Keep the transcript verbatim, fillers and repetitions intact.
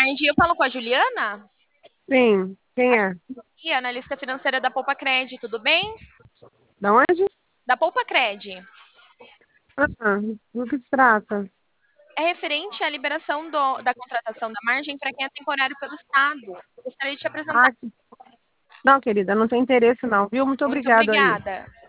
tarde. Eu falo com a Juliana, Sim, quem é? aqui, analista financeira da Poupa Cred, tudo bem? Da onde? Da Poupa Cred. Ah, do que se trata? É referente à liberação do- da contratação da margem para quem é temporário pelo Estado. Eu gostaria de te apresentar. Ah, que- não, querida, não tem interesse não, viu? Muito Muito obrigada aí. obrigada.